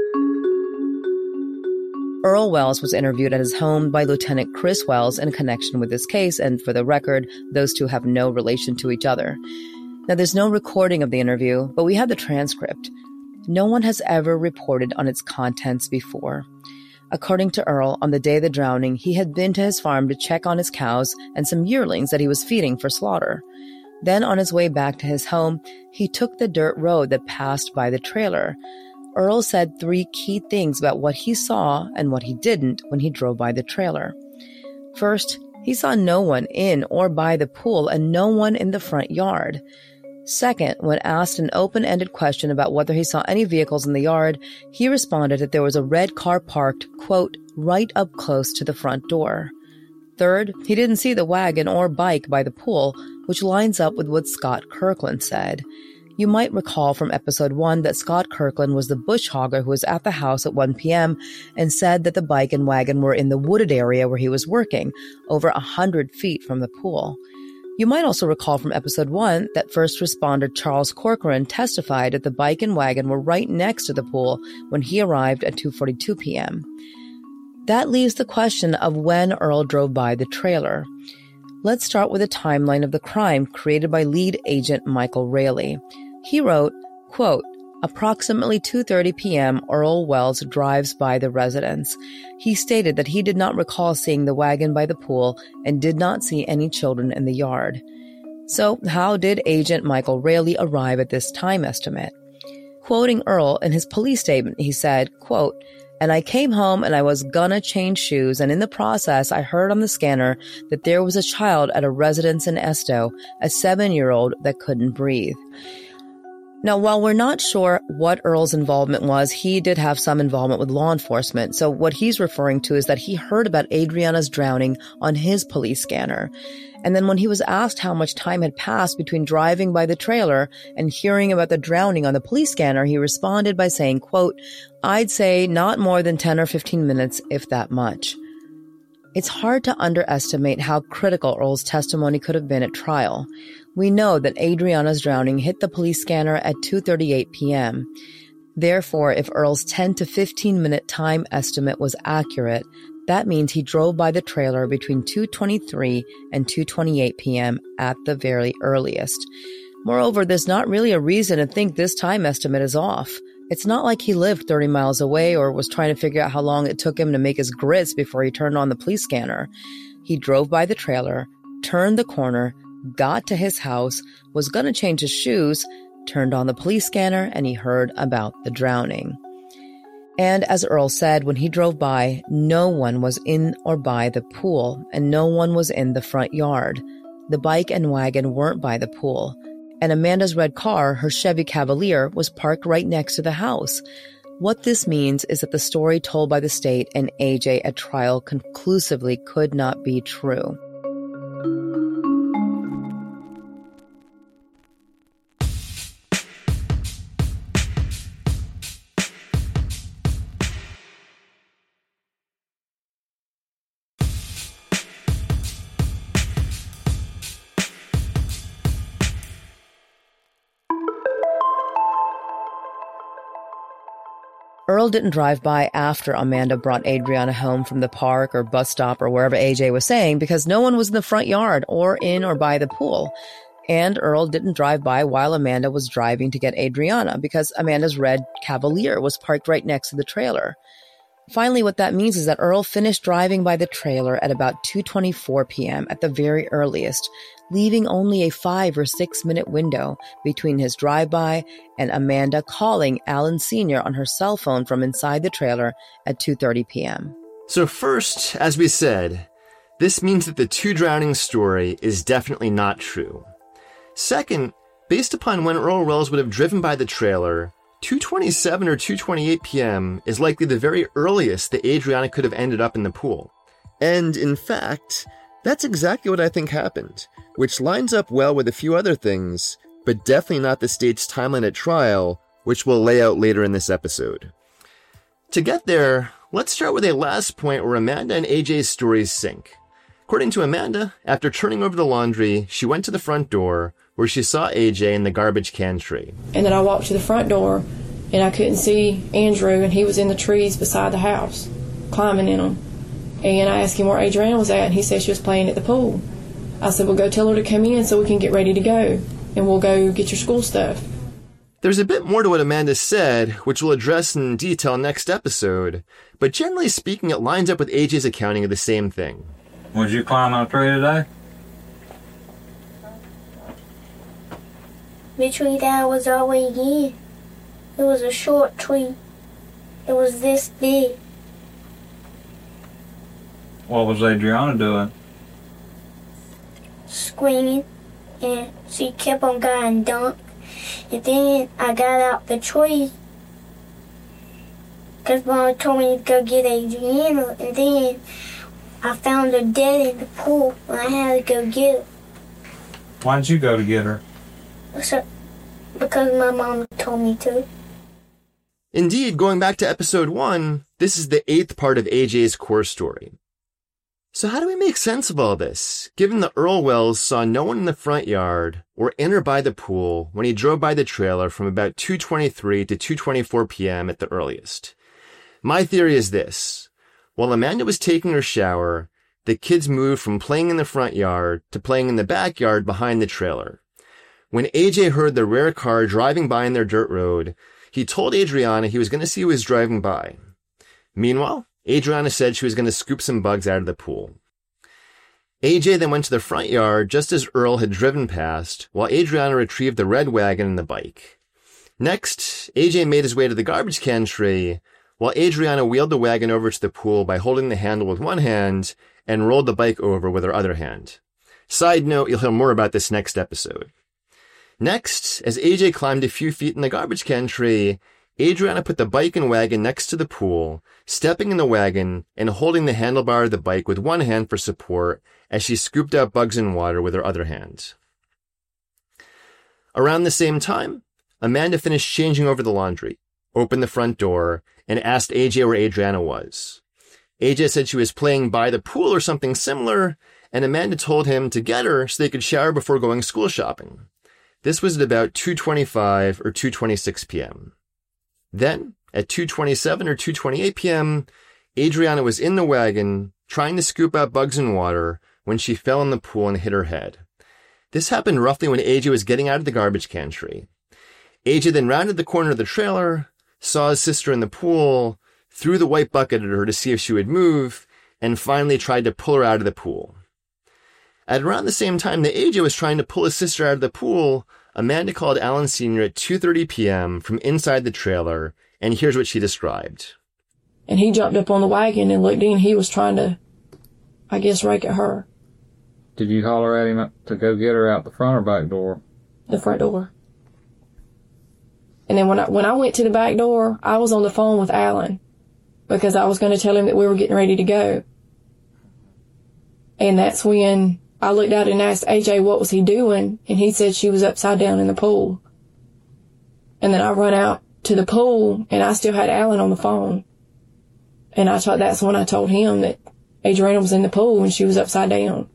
Earl Wells was interviewed at his home by Lieutenant Chris Wells in connection with this case, and for the record, those two have no relation to each other. Now, there's no recording of the interview, but we have the transcript. No one has ever reported on its contents before. According to Earl, on the day of the drowning, he had been to his farm to check on his cows and some yearlings that he was feeding for slaughter. Then, on his way back to his home, he took the dirt road that passed by the trailer. Earl said three key things about what he saw and what he didn't when he drove by the trailer. First, he saw no one in or by the pool and no one in the front yard. Second, when asked an open-ended question about whether he saw any vehicles in the yard, he responded that there was a red car parked, quote, right up close to the front door. Third, he didn't see the wagon or bike by the pool, which lines up with what Scott Kirkland said. You might recall from episode one that Scott Kirkland was the bush hogger who was at the house at one p.m. and said that the bike and wagon were in the wooded area where he was working, over a hundred feet from the pool. You might also recall from episode one that first responder Charles Corcoran testified that the bike and wagon were right next to the pool when he arrived at two forty-two p.m. That leaves the question of when Earl drove by the trailer. Let's start with a timeline of the crime created by lead agent Michael Raley. He wrote, quote, approximately two thirty p.m., Earl Wells drives by the residence. He stated that he did not recall seeing the wagon by the pool and did not see any children in the yard. So how did Agent Michael Raley arrive at this time estimate? Quoting Earl in his police statement, he said, quote, "And I came home and I was gonna change shoes, and in the process, I heard on the scanner that there was a child at a residence in Esto, a seven-year-old that couldn't breathe." Now, while we're not sure what Earl's involvement was, he did have some involvement with law enforcement. So what he's referring to is that he heard about Adriana's drowning on his police scanner. And then when he was asked how much time had passed between driving by the trailer and hearing about the drowning on the police scanner, he responded by saying, quote, "I'd say not more than ten or fifteen minutes, if that much." It's hard to underestimate how critical Earl's testimony could have been at trial. We know that Adriana's drowning hit the police scanner at two thirty-eight p.m. Therefore, if Earl's ten to fifteen minute time estimate was accurate, that means he drove by the trailer between two twenty-three and two twenty-eight p.m. at the very earliest. Moreover, there's not really a reason to think this time estimate is off. It's not like he lived thirty miles away or was trying to figure out how long it took him to make his grits before he turned on the police scanner. He drove by the trailer, turned the corner, got to his house, was going to change his shoes, turned on the police scanner, and he heard about the drowning. And as Earl said, when he drove by, no one was in or by the pool, and no one was in the front yard. The bike and wagon weren't by the pool. And Amanda's red car, her Chevy Cavalier, was parked right next to the house. What this means is that the story told by the state and A J at trial conclusively could not be true. Earl didn't drive by after Amanda brought Adriana home from the park or bus stop or wherever A J was saying because no one was in the front yard or in or by the pool. And Earl didn't drive by while Amanda was driving to get Adriana because Amanda's red Cavalier was parked right next to the trailer. Finally, what that means is that Earl finished driving by the trailer at about two twenty-four p.m. at the very earliest, leaving only a five or six minute window between his drive-by and Amanda calling Alan Senior on her cell phone from inside the trailer at two thirty p.m. So first, as we said, this means that the two drownings story is definitely not true. Second, based upon when Earl Wells would have driven by the trailer, two twenty-seven or two twenty-eight p.m. is likely the very earliest that Adriana could have ended up in the pool. And in fact, that's exactly what I think happened, which lines up well with a few other things, but definitely not the state's timeline at trial, which we'll lay out later in this episode. To get there, let's start with a last point where Amanda and A J's stories sync. According to Amanda, after turning over the laundry, she went to the front door, where she saw A J in the garbage can tree. And then I walked to the front door, and I couldn't see Andrew, and he was in the trees beside the house, climbing in them. And I asked him where Adriana was at, and he said she was playing at the pool. I said, well, go tell her to come in so we can get ready to go, and we'll go get your school stuff. There's a bit more to what Amanda said, which we'll address in detail next episode, but generally speaking, it lines up with A J's accounting of the same thing. Would you climb on a tree today? The tree that I was always in. It was a short tree. It was this big. What was Adriana doing? Screaming, and she kept on getting dunked. And then I got out the tree because Mom told me to go get Adriana, and then I found her dead in the pool, and I had to go get her. Why didn't you go to get her? So, because my mom told me to. Indeed, going back to episode one, this is the eighth part of A J's core story. So how do we make sense of all this, given that Earl Wells saw no one in the front yard or in or by the pool when he drove by the trailer from about two twenty-three to two twenty-four p.m. at the earliest? My theory is this. While Amanda was taking her shower, the kids moved from playing in the front yard to playing in the backyard behind the trailer. When A J heard the rare car driving by in their dirt road, he told Adriana he was going to see who was driving by. Meanwhile, Adriana said she was going to scoop some bugs out of the pool. A J then went to the front yard just as Earl had driven past, while Adriana retrieved the red wagon and the bike. Next, A J made his way to the garbage can tree, while Adriana wheeled the wagon over to the pool by holding the handle with one hand and rolled the bike over with her other hand. Side note, you'll hear more about this next episode. Next, as A J climbed a few feet in the garbage can tree, Adriana put the bike and wagon next to the pool, stepping in the wagon and holding the handlebar of the bike with one hand for support as she scooped out bugs and water with her other hand. Around the same time, Amanda finished changing over the laundry, opened the front door, and asked A J where Adriana was. A J said she was playing by the pool or something similar, and Amanda told him to get her so they could shower before going school shopping. This was at about two twenty-five or two twenty-six p.m. Then, at two twenty-seven or two twenty-eight p.m., Adriana was in the wagon, trying to scoop out bugs and water, when she fell in the pool and hit her head. This happened roughly when A J was getting out of the garbage can tree. A J then rounded the corner of the trailer, saw his sister in the pool, threw the white bucket at her to see if she would move, and finally tried to pull her out of the pool. At around the same time that A J was trying to pull his sister out of the pool, Amanda called Alan Senior at two thirty p.m. from inside the trailer, and here's what she described. And he jumped up on the wagon and looked in. He was trying to, I guess, rake at her. Did you holler at him to go get her out the front or back door? The front door. And then when I, when I went to the back door, I was on the phone with Alan because I was going to tell him that we were getting ready to go. And that's when I looked out and asked A J what was he doing, and he said she was upside down in the pool. And then I run out to the pool, and I still had Alan on the phone. And I thought that's when I told him that Adriana was in the pool and she was upside down.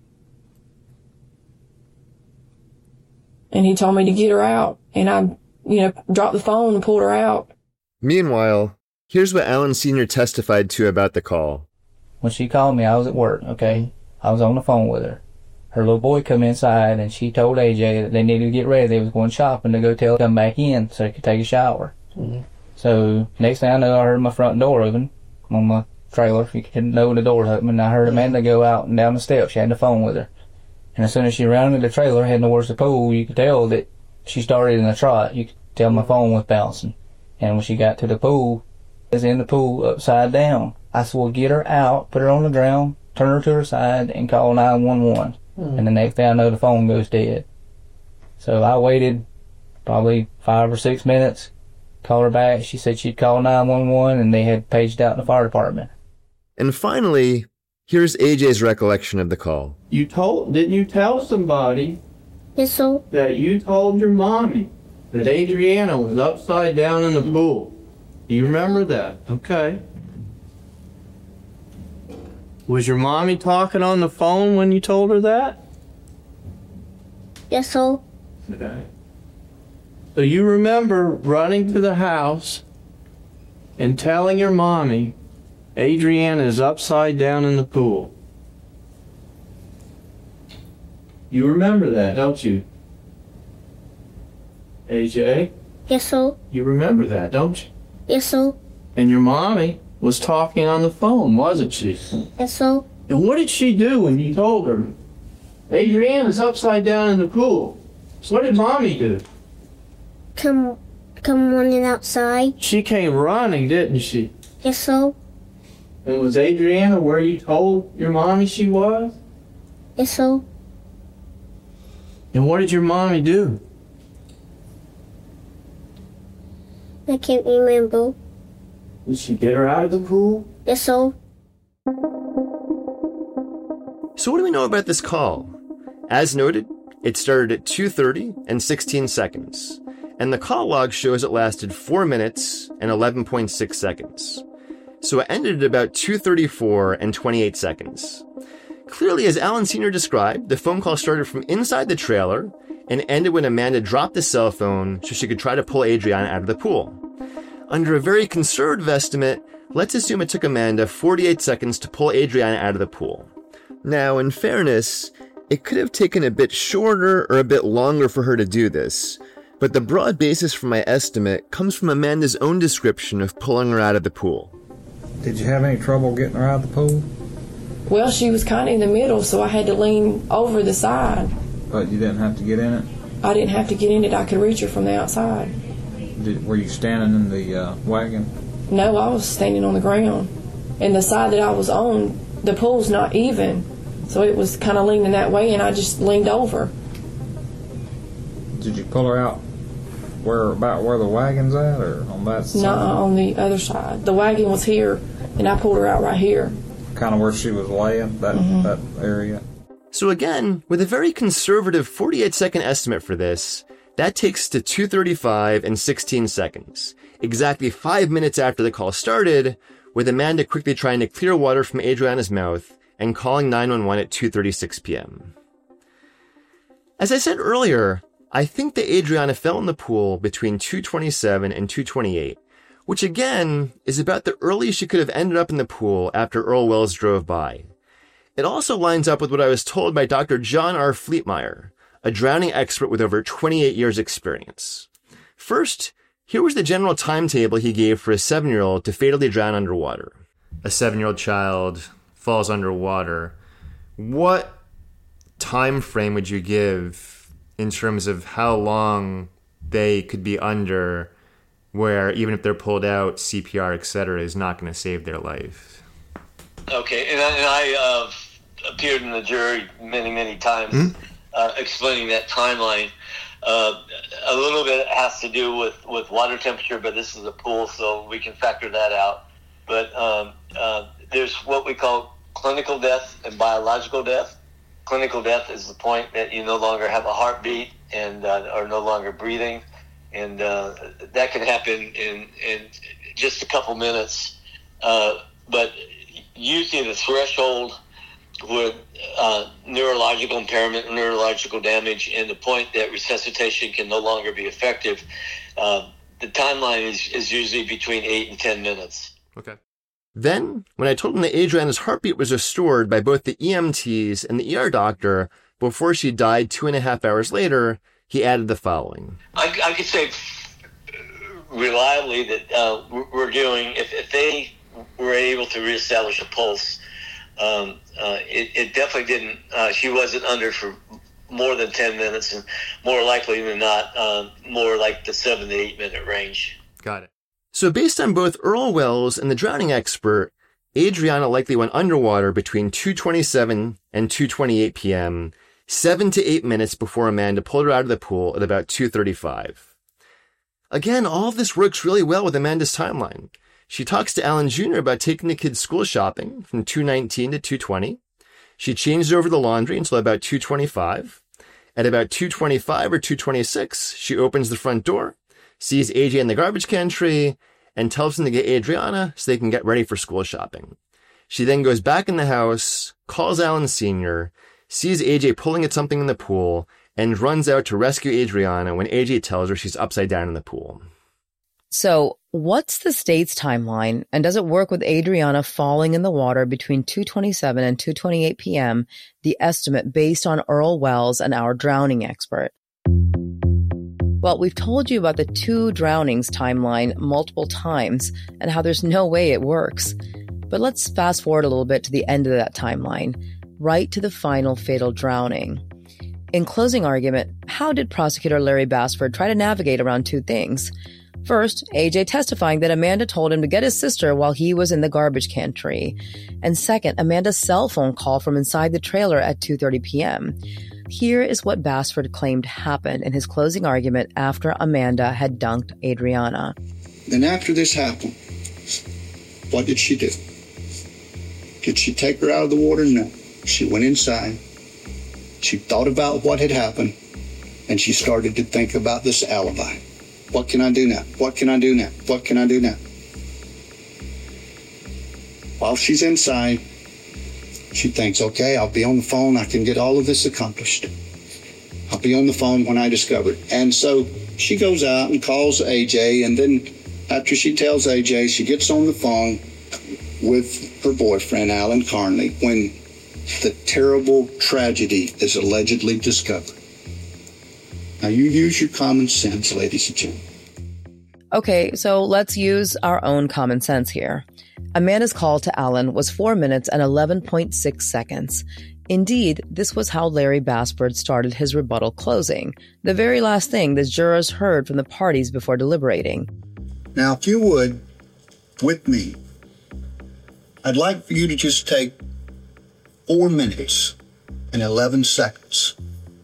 And he told me to get her out, and I, you know, dropped the phone and pulled her out. Meanwhile, here's what Alan Senior testified to about the call. When she called me, I was at work, okay? I was on the phone with her. Her little boy come inside, and she told A J that they needed to get ready. They was going shopping to go tell them back in so they could take a shower. Mm-hmm. So next thing I know, I heard my front door open on my trailer. You couldn't know the door open. And I heard Amanda go out and down the steps. She had the phone with her. And as soon as she rounded the trailer, heading towards the pool, you could tell that she started in a trot. You could tell my phone was bouncing. And when she got to the pool, she was in the pool upside down. I said, well, get her out, put her on the ground, turn her to her side, and call nine one one. Mm-hmm. And the next thing I know, the phone goes dead. So I waited probably five or six minutes, called her back. She said she'd call nine one one, and they had paged out the fire department. And finally, here's A J's recollection of the call. You told, didn't you tell somebody yes, sir, that you told your mommy that Adriana was upside down in the pool? Do you remember that? Okay. Was your mommy talking on the phone when you told her that? Yes, sir. Okay. So you remember running to the house and telling your mommy Adriana is upside down in the pool. You remember that, don't you? A J? Yes, sir. You remember that, don't you? Yes, sir. And your mommy was talking on the phone, wasn't she? Yes, sir. And what did she do when you told her Adriana's upside down in the pool? So what did mommy do? Come, come running outside. She came running, didn't she? Yes, sir. And was Adriana where you told your mommy she was? Yes, sir. And what did your mommy do? I can't remember. Did she get her out of the pool? Yes, sir. So what do we know about this call? As noted, it started at two thirty and sixteen seconds, and the call log shows it lasted four minutes and eleven point six seconds. So it ended at about two thirty-four and twenty-eight seconds. Clearly, as Alan Senior described, the phone call started from inside the trailer and ended when Amanda dropped the cell phone so she could try to pull Adriana out of the pool. Under a very conservative estimate, let's assume it took Amanda forty-eight seconds to pull Adriana out of the pool. Now, in fairness, it could have taken a bit shorter or a bit longer for her to do this, but the broad basis for my estimate comes from Amanda's own description of pulling her out of the pool. Did you have any trouble getting her out of the pool? Well, she was kind of in the middle, so I had to lean over the side. But you didn't have to get in it? I didn't have to get in it. I could reach her from the outside. Did, were you standing in the uh, wagon? No, I was standing on the ground. And the side that I was on, the pool's not even. So it was kind of leaning that way, and I just leaned over. Did you pull her out where about where the wagon's at, or on that side? No, on the other side. The wagon was here, and I pulled her out right here. Kind of where she was laying, that, mm-hmm. that area? So again, with a very conservative forty-eight second estimate for this, that takes to two thirty-five and sixteen seconds, exactly five minutes after the call started, with Amanda quickly trying to clear water from Adriana's mouth and calling nine one one at two thirty-six p.m. As I said earlier, I think that Adriana fell in the pool between two twenty-seven and two twenty-eight, which again is about the earliest she could have ended up in the pool after Earl Wells drove by. It also lines up with what I was told by Doctor John R. Fleetmeyer, a drowning expert with over twenty-eight years experience. First, here was the general timetable he gave for a seven-year-old to fatally drown underwater. A seven-year-old child falls underwater. What time frame would you give in terms of how long they could be under, where even if they're pulled out, C P R, et cetera, is not going to save their life? Okay, and I, and I uh, appeared in the jury many, many times mm-hmm. uh, explaining that timeline. Uh, a little bit has to do with, with water temperature, but this is a pool, so we can factor that out. But um, uh, there's what we call clinical death and biological death. Clinical death is the point that you no longer have a heartbeat and uh, are no longer breathing, and uh, that can happen in, in just a couple minutes. Uh, but usually the threshold with uh, neurological impairment, neurological damage, and the point that resuscitation can no longer be effective, uh, the timeline is, is usually between eight and ten minutes. Okay. Then, when I told him that Adriana's heartbeat was restored by both the E M Ts and the E R doctor before she died two and a half hours later, he added the following. I, I could say reliably that uh, we're doing, if, if they were able to reestablish a pulse, um, uh, it, it definitely didn't, uh, she wasn't under for more than ten minutes, and more likely than not, uh, more like the seven to eight minute range. Got it. So based on both Earl Wells and the drowning expert, Adriana likely went underwater between two twenty-seven and two twenty-eight p.m., seven to eight minutes before Amanda pulled her out of the pool at about two thirty-five. Again, all of this works really well with Amanda's timeline. She talks to Alan Junior about taking the kids school shopping from two nineteen to two twenty. She changes over the laundry until about two twenty-five. At about two twenty-five or two twenty-six, she opens the front door, sees A J in the garbage can tree, and tells him to get Adriana so they can get ready for school shopping. She then goes back in the house, calls Alan Senior, sees A J pulling at something in the pool, and runs out to rescue Adriana when A J tells her she's upside down in the pool. So, what's the state's timeline, and does it work with Adriana falling in the water between two twenty-seven and two twenty-eight p.m., the estimate based on Earl Wells and our drowning expert? Well, we've told you about the two drownings timeline multiple times and how there's no way it works. But let's fast forward a little bit to the end of that timeline, right to the final fatal drowning. In closing argument, how did prosecutor Larry Bassford try to navigate around two things? First, A J testifying that Amanda told him to get his sister while he was in the garbage can tree. And second, Amanda's cell phone call from inside the trailer at two thirty p.m. Here is what Bassford claimed happened in his closing argument after Amanda had dunked Adriana. Then after this happened, what did she do? Did she take her out of the water? No. She went inside. She thought about what had happened, and she started to think about this alibi. What can I do now? What can I do now? What can I do now? While she's inside, she thinks, okay, I'll be on the phone. I can get all of this accomplished. I'll be on the phone when I discover it. And so she goes out and calls A J, and then after she tells A J, she gets on the phone with her boyfriend, Alan Carnley, when the terrible tragedy is allegedly discovered. Now, you use your common sense, ladies and gentlemen. Okay, so let's use our own common sense here. Amanda's call to Alan was four minutes and eleven point six seconds. Indeed, this was how Larry Bassford started his rebuttal closing, the very last thing the jurors heard from the parties before deliberating. Now, if you would, with me, I'd like for you to just take four minutes and eleven seconds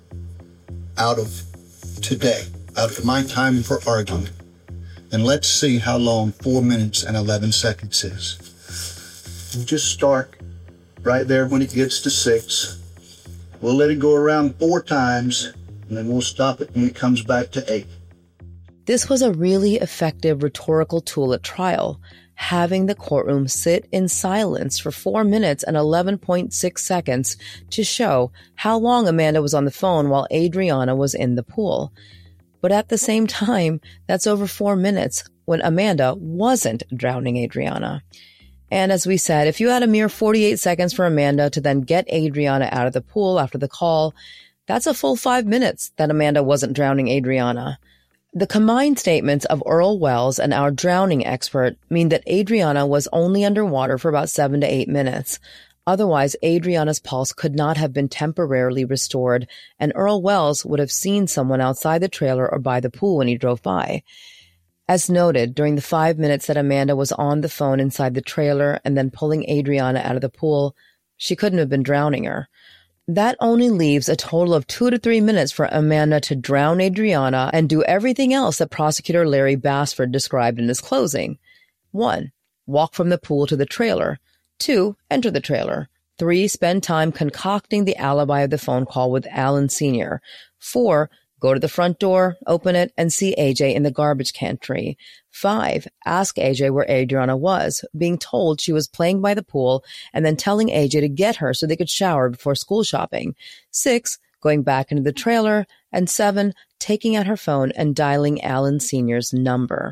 out of today, out of my time for argument, and let's see how long four minutes and eleven seconds is. We'll just start right there when it gets to six. We'll let it go around four times, and then we'll stop it when it comes back to eight. This was a really effective rhetorical tool at trial, having the courtroom sit in silence for four minutes and eleven point six seconds to show how long Amanda was on the phone while Adriana was in the pool. But at the same time, that's over four minutes when Amanda wasn't drowning Adriana. And as we said, if you had a mere forty-eight seconds for Amanda to then get Adriana out of the pool after the call, that's a full five minutes that Amanda wasn't drowning Adriana. The combined statements of Earl Wells and our drowning expert mean that Adriana was only underwater for about seven to eight minutes. Otherwise, Adriana's pulse could not have been temporarily restored, and Earl Wells would have seen someone outside the trailer or by the pool when he drove by. As noted, during the five minutes that Amanda was on the phone inside the trailer and then pulling Adriana out of the pool, she couldn't have been drowning her. That only leaves a total of two to three minutes for Amanda to drown Adriana and do everything else that prosecutor Larry Bassford described in his closing. One, walk from the pool to the trailer. Two, enter the trailer. Three, spend time concocting the alibi of the phone call with Alan Senior Four, go to the front door, open it, and see A J in the garbage can tree. Five, ask A J where Adriana was, being told she was playing by the pool, and then telling A J to get her so they could shower before school shopping. Six, going back into the trailer. And seven, taking out her phone and dialing Alan Senior's number.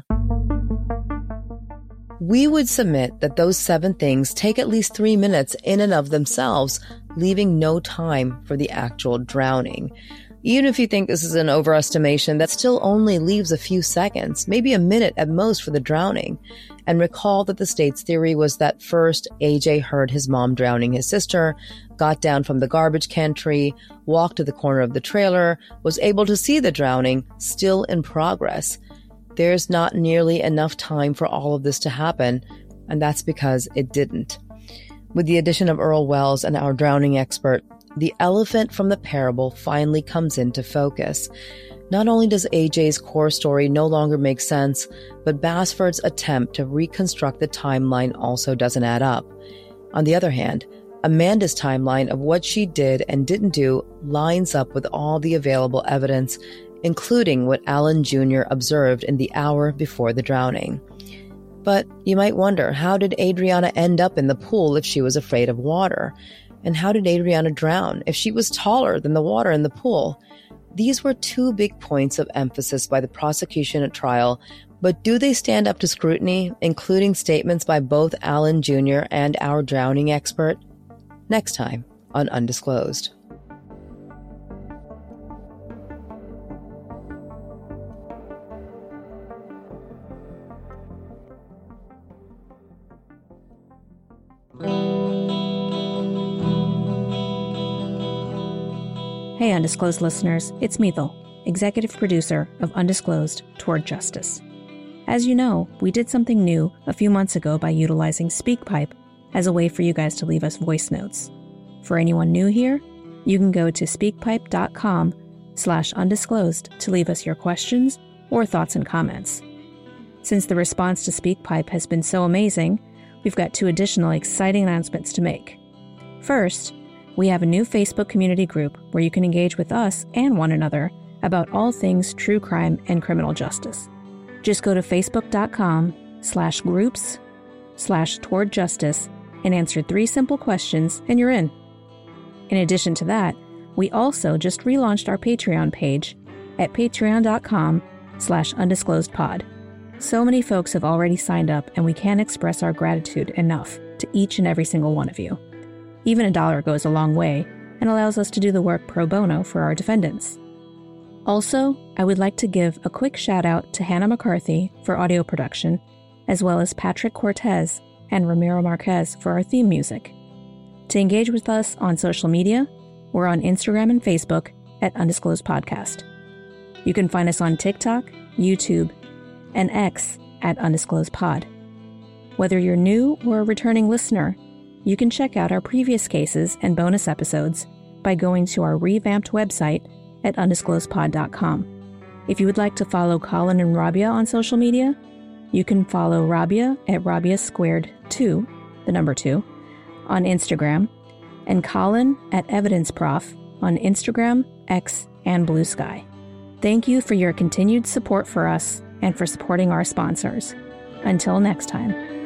We would submit that those seven things take at least three minutes in and of themselves, leaving no time for the actual drowning. Even if you think this is an overestimation, that still only leaves a few seconds, maybe a minute at most for the drowning. And recall that the state's theory was that first, A J heard his mom drowning his sister, got down from the garbage can tree, walked to the corner of the trailer, was able to see the drowning, still in progress. There's not nearly enough time for all of this to happen, and that's because it didn't. With the addition of Earl Wells and our drowning expert, the elephant from the parable finally comes into focus. Not only does A J's core story no longer make sense, but Bassford's attempt to reconstruct the timeline also doesn't add up. On the other hand, Amanda's timeline of what she did and didn't do lines up with all the available evidence, including what Alan Junior observed in the hour before the drowning. But you might wonder, how did Adriana end up in the pool if she was afraid of water? And how did Adriana drown if she was taller than the water in the pool? These were two big points of emphasis by the prosecution at trial, but do they stand up to scrutiny, including statements by both Alan Junior and our drowning expert? Next time on Undisclosed. Hey, Undisclosed listeners, it's Mithil, executive producer of Undisclosed Toward Justice. As you know, we did something new a few months ago by utilizing SpeakPipe as a way for you guys to leave us voice notes. For anyone new here, you can go to speakpipe.com slash undisclosed to leave us your questions or thoughts and comments. Since the response to SpeakPipe has been so amazing, we've got two additional exciting announcements to make. First, we have a new Facebook community group where you can engage with us and one another about all things true crime and criminal justice. Just go to facebook.com slash groups slash toward justice and answer three simple questions and you're in. In addition to that, we also just relaunched our Patreon page at patreon.com slash undisclosed pod. So many folks have already signed up and we can't express our gratitude enough to each and every single one of you. Even a dollar goes a long way and allows us to do the work pro bono for our defendants. Also, I would like to give a quick shout out to Hannah McCarthy for audio production, as well as Patrick Cortez and Ramiro Marquez for our theme music. To engage with us on social media, we're on Instagram and Facebook at Undisclosed Podcast. You can find us on TikTok, YouTube, and X at Undisclosed Pod. Whether you're new or a returning listener, you can check out our previous cases and bonus episodes by going to our revamped website at undisclosed pod dot com. If you would like to follow Colin and Rabia on social media, you can follow Rabia at Rabia Squared two, the number two, on Instagram, and Colin at Evidence Prof on Instagram, X, and Blue Sky. Thank you for your continued support for us and for supporting our sponsors. Until next time.